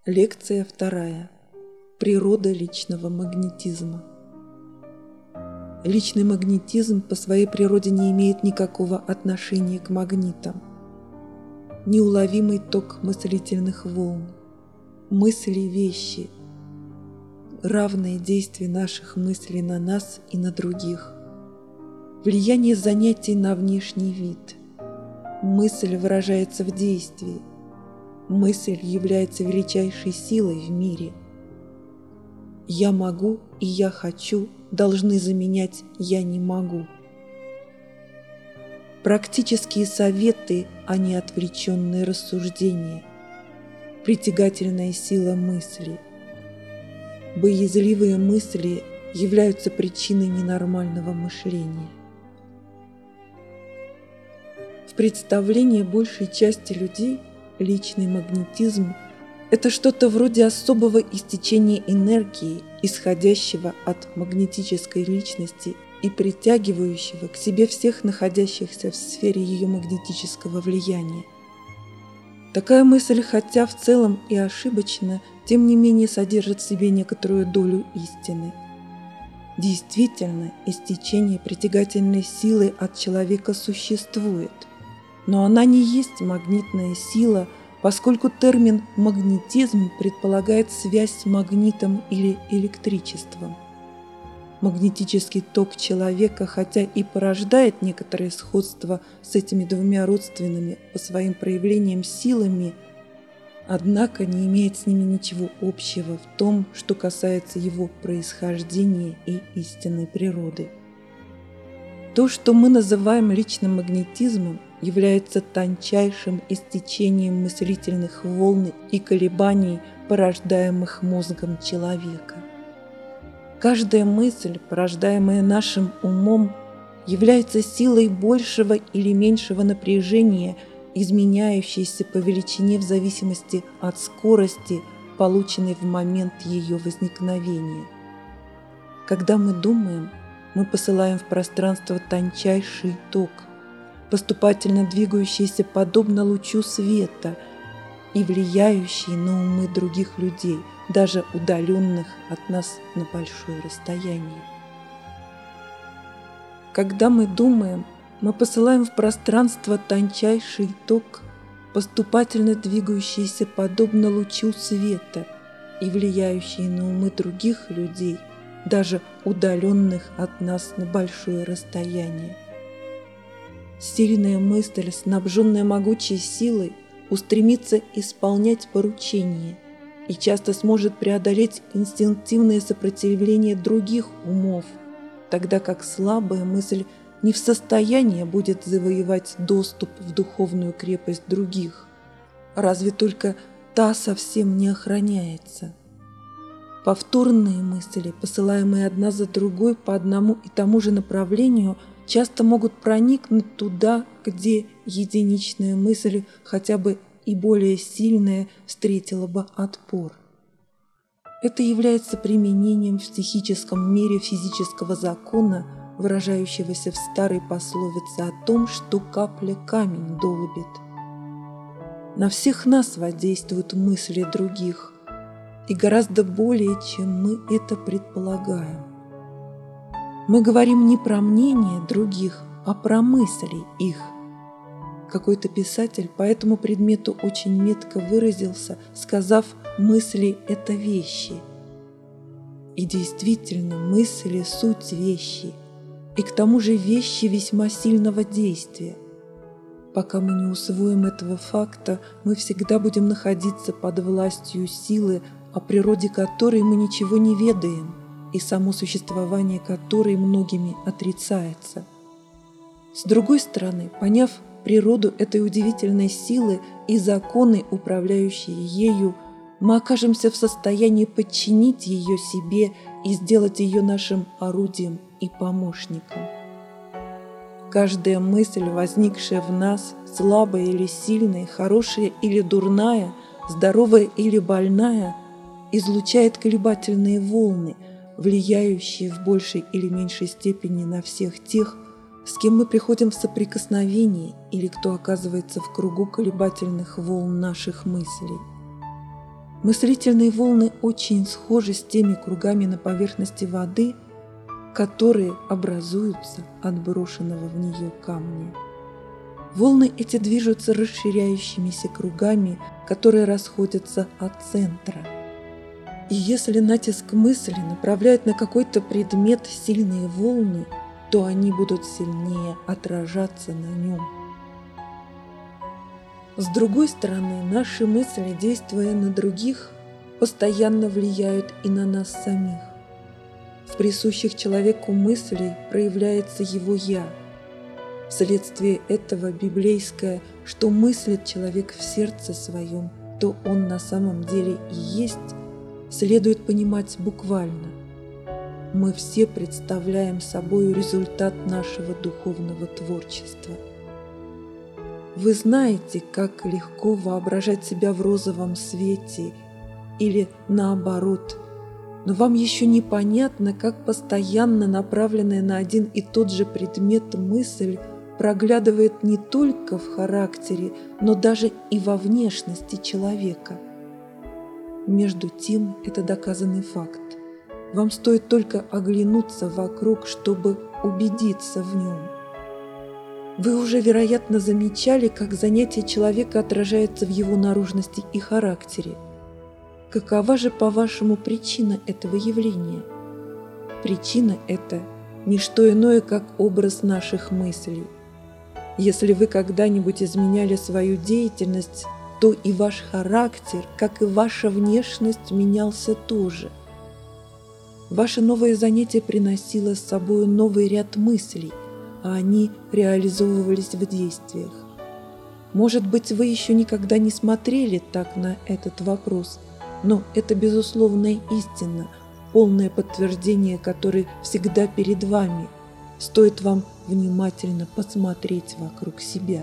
Лекция 2. Природа личного магнетизма. Личный магнетизм по своей природе не имеет никакого отношения к магнитам. Неуловимый ток мыслительных волн. Мысли – вещи. Равное действие наших мыслей на нас и на других. Влияние занятий на внешний вид. Мысль выражается в действии. Мысль является величайшей силой в мире. «Я могу» и «я хочу» должны заменять «я не могу». Практические советы, а не отвлеченные рассуждения. Притягательная сила мысли. Боязливые мысли являются причиной ненормального мышления. В представлении большей части людей личный магнетизм – это что-то вроде особого истечения энергии, исходящего от магнетической личности и притягивающего к себе всех находящихся в сфере ее магнетического влияния. Такая мысль, хотя в целом и ошибочна, тем не менее содержит в себе некоторую долю истины. Действительно, истечение притягательной силы от человека существует, но она не есть магнитная сила, поскольку термин «магнетизм» предполагает связь с магнитом или электричеством. Магнетический ток человека, хотя и порождает некоторое сходство с этими двумя родственными по своим проявлениям силами, однако не имеет с ними ничего общего в том, что касается его происхождения и истинной природы. То, что мы называем личным магнетизмом, является тончайшим истечением мыслительных волн и колебаний, порождаемых мозгом человека. Каждая мысль, порождаемая нашим умом, является силой большего или меньшего напряжения, изменяющейся по величине в зависимости от скорости, полученной в момент ее возникновения. Когда мы думаем, мы посылаем в пространство тончайший ток, поступательно двигающийся подобно лучу света и влияющий на умы других людей, даже удаленных от нас на большое расстояние. Когда мы думаем, мы посылаем в пространство тончайший ток, поступательно двигающийся подобно лучу света и влияющий на умы других людей, даже удаленных от нас на большое расстояние. Сильная мысль, снабженная могучей силой, устремится исполнять поручения и часто сможет преодолеть инстинктивное сопротивление других умов, тогда как слабая мысль не в состоянии будет завоевать доступ в духовную крепость других, разве только та совсем не охраняется. Повторные мысли, посылаемые одна за другой по одному и тому же направлению, часто могут проникнуть туда, где единичная мысль, хотя бы и более сильная, встретила бы отпор. Это является применением в психическом мире физического закона, выражающегося в старой пословице о том, что капля камень долбит. На всех нас воздействуют мысли других, и гораздо более, чем мы это предполагаем. Мы говорим не про мнение других, а про мысли их. Какой-то писатель по этому предмету очень метко выразился, сказав: «мысли – это вещи». И действительно, мысли – суть вещи, и к тому же вещи весьма сильного действия. Пока мы не усвоим этого факта, мы всегда будем находиться под властью силы, о природе которой мы ничего не ведаем, и само существование которой многими отрицается. С другой стороны, поняв природу этой удивительной силы и законы, управляющие ею, мы окажемся в состоянии подчинить ее себе и сделать ее нашим орудием и помощником. Каждая мысль, возникшая в нас, слабая или сильная, хорошая или дурная, здоровая или больная, излучает колебательные волны, влияющие в большей или меньшей степени на всех тех, с кем мы приходим в соприкосновение или кто оказывается в кругу колебательных волн наших мыслей. Мыслительные волны очень схожи с теми кругами на поверхности воды, которые образуются от брошенного в нее камня. Волны эти движутся расширяющимися кругами, которые расходятся от центра. И если натиск мысли направляет на какой-то предмет сильные волны, то они будут сильнее отражаться на нем. С другой стороны, наши мысли, действуя на других, постоянно влияют и на нас самих. В присущих человеку мыслей проявляется его «я». Вследствие этого библейское, что мыслит человек в сердце своем, то он на самом деле и есть, следует понимать буквально. Мы все представляем собой результат нашего духовного творчества. Вы знаете, как легко воображать себя в розовом свете или наоборот, но вам еще непонятно, как постоянно направленная на один и тот же предмет мысль проглядывает не только в характере, но даже и во внешности человека. Между тем, это доказанный факт. Вам стоит только оглянуться вокруг, чтобы убедиться в нем. Вы уже, вероятно, замечали, как занятие человека отражается в его наружности и характере. Какова же, по-вашему, причина этого явления? Причина – это не что иное, как образ наших мыслей. Если вы когда-нибудь изменяли свою деятельность, то и ваш характер, как и ваша внешность, менялся тоже. Ваше новое занятие приносило с собой новый ряд мыслей, а они реализовывались в действиях. Может быть, вы еще никогда не смотрели так на этот вопрос, но это безусловная истина, полное подтверждение которой всегда перед вами. Стоит вам внимательно посмотреть вокруг себя.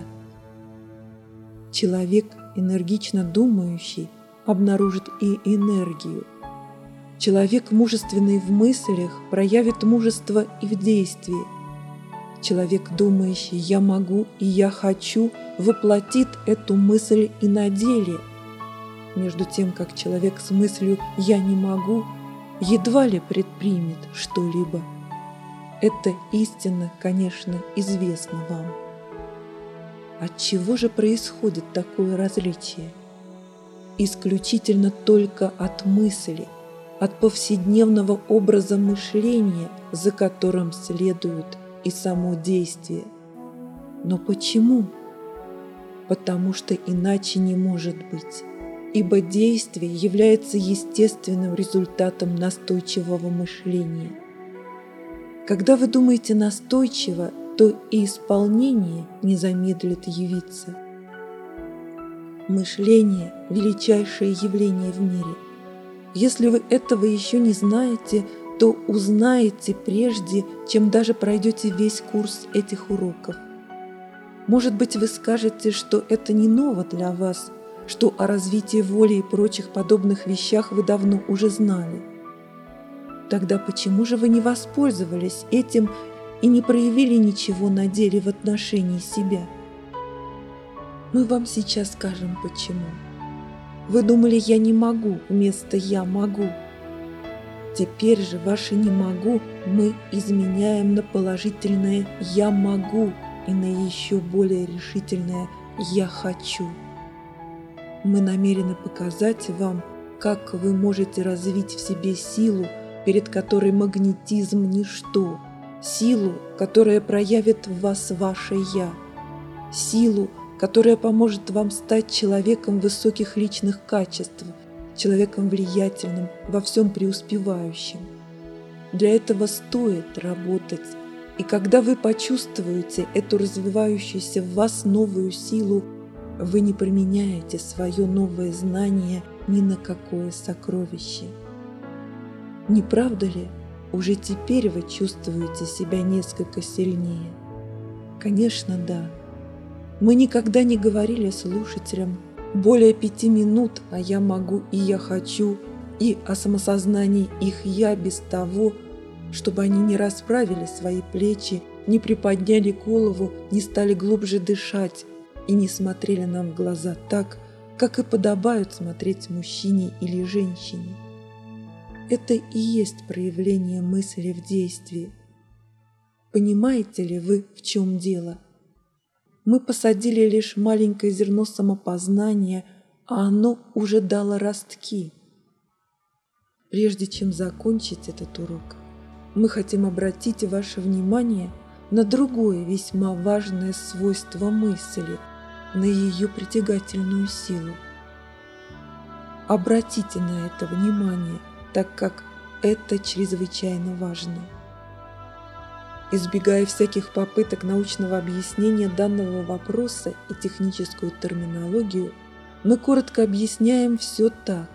Человек, энергично думающий, обнаружит и энергию. Человек, мужественный в мыслях, проявит мужество и в действии. Человек, думающий «я могу» и «я хочу», воплотит эту мысль и на деле. Между тем, как человек с мыслью «я не могу» едва ли предпримет что-либо. Эта истина, конечно, известна вам. Отчего же происходит такое различие? Исключительно только от мысли, от повседневного образа мышления, за которым следует и само действие. Но почему? Потому что иначе не может быть, ибо действие является естественным результатом настойчивого мышления. Когда вы думаете настойчиво, то и исполнение не замедлит явиться. Мышление – величайшее явление в мире. Если вы этого еще не знаете, то узнаете прежде, чем даже пройдете весь курс этих уроков. Может быть, вы скажете, что это не ново для вас, что о развитии воли и прочих подобных вещах вы давно уже знали. Тогда почему же вы не воспользовались этим и не проявили ничего на деле в отношении себя? Мы вам сейчас скажем почему. Вы думали «я не могу» вместо «я могу». Теперь же ваше «не могу» мы изменяем на положительное «я могу» и на еще более решительное «я хочу». Мы намерены показать вам, как вы можете развить в себе силу, перед которой магнетизм – ничто, силу, которая проявит в вас ваше «я», силу, которая поможет вам стать человеком высоких личных качеств, человеком влиятельным, во всем преуспевающим. Для этого стоит работать, и когда вы почувствуете эту развивающуюся в вас новую силу, вы не променяете свое новое знание ни на какое сокровище. Не правда ли, уже теперь вы чувствуете себя несколько сильнее? Конечно, да. Мы никогда не говорили слушателям более 5 минут о «я могу» и «я хочу» и о самосознании их «я» без того, чтобы они не расправили свои плечи, не приподняли голову, не стали глубже дышать и не смотрели нам в глаза так, как и подобают смотреть мужчине или женщине. Это и есть проявление мысли в действии. Понимаете ли вы, в чем дело? Мы посадили лишь маленькое зерно самопознания, а оно уже дало ростки. Прежде чем закончить этот урок, мы хотим обратить ваше внимание на другое весьма важное свойство мысли, на ее притягательную силу. Обратите на это внимание, так как это чрезвычайно важно. Избегая всяких попыток научного объяснения данного вопроса и техническую терминологию, мы коротко объясняем все так.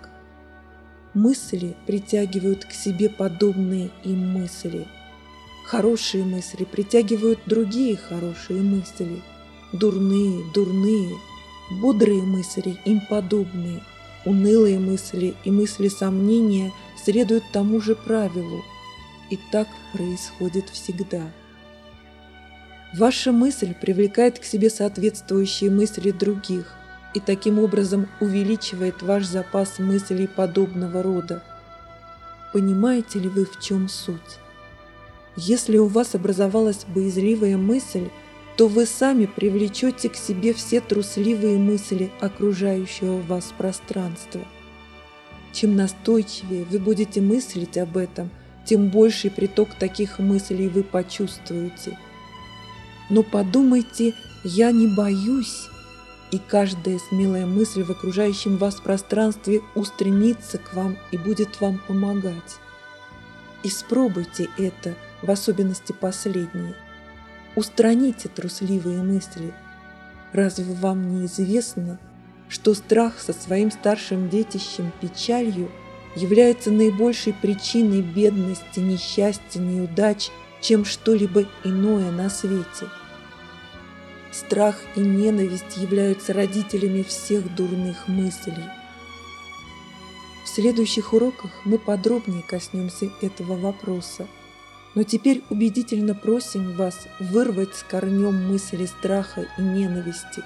Мысли притягивают к себе подобные им мысли. Хорошие мысли притягивают другие хорошие мысли. Дурные – дурные. Бодрые мысли – им подобные. Унылые мысли и мысли сомнения следуют тому же правилу. И так происходит всегда. Ваша мысль привлекает к себе соответствующие мысли других и таким образом увеличивает ваш запас мыслей подобного рода. Понимаете ли вы, в чем суть? Если у вас образовалась боязливая мысль, то вы сами привлечете к себе все трусливые мысли окружающего вас пространства. Чем настойчивее вы будете мыслить об этом, тем больший приток таких мыслей вы почувствуете. Но подумайте «я не боюсь», и каждая смелая мысль в окружающем вас пространстве устремится к вам и будет вам помогать. Испробуйте это, в особенности последнее. Устраните трусливые мысли. Разве вам не известно, что страх со своим старшим детищем печалью является наибольшей причиной бедности, несчастья, неудач, чем что-либо иное на свете? Страх и ненависть являются родителями всех дурных мыслей. В следующих уроках мы подробнее коснемся этого вопроса, но теперь убедительно просим вас вырвать с корнем мысли страха и ненависти.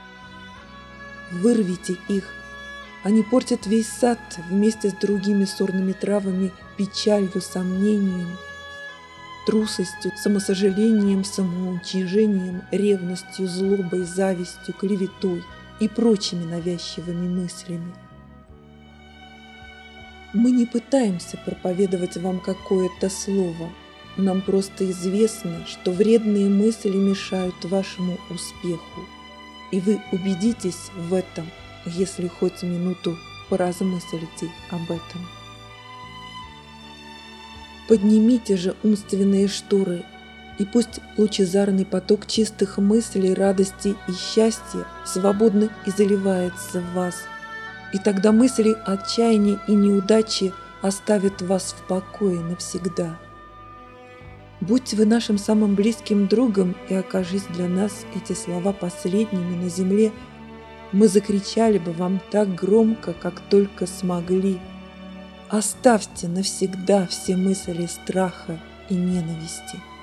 Вырвите их. Они портят весь сад вместе с другими сорными травами, печалью, сомнением, трусостью, самосожалением, самоуничижением, ревностью, злобой, завистью, клеветой и прочими навязчивыми мыслями. Мы не пытаемся проповедовать вам какое-то слово. Нам просто известно, что вредные мысли мешают вашему успеху. И вы убедитесь в этом, если хоть минуту поразмыслите об этом. Поднимите же умственные шторы, и пусть лучезарный поток чистых мыслей, радости и счастья свободно изливается в вас, и тогда мысли отчаяния и неудачи оставят вас в покое навсегда. Будьте вы нашим самым близким другом, и окажись для нас эти слова последними на земле, мы закричали бы вам так громко, как только смогли: оставьте навсегда все мысли страха и ненависти.